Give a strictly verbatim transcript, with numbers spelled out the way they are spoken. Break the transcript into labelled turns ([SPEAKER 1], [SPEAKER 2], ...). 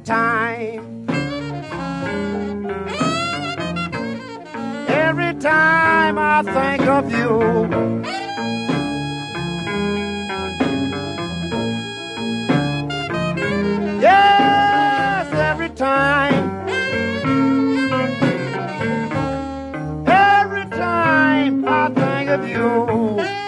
[SPEAKER 1] time, every time I think of you. Yes, every time, every time I think of you.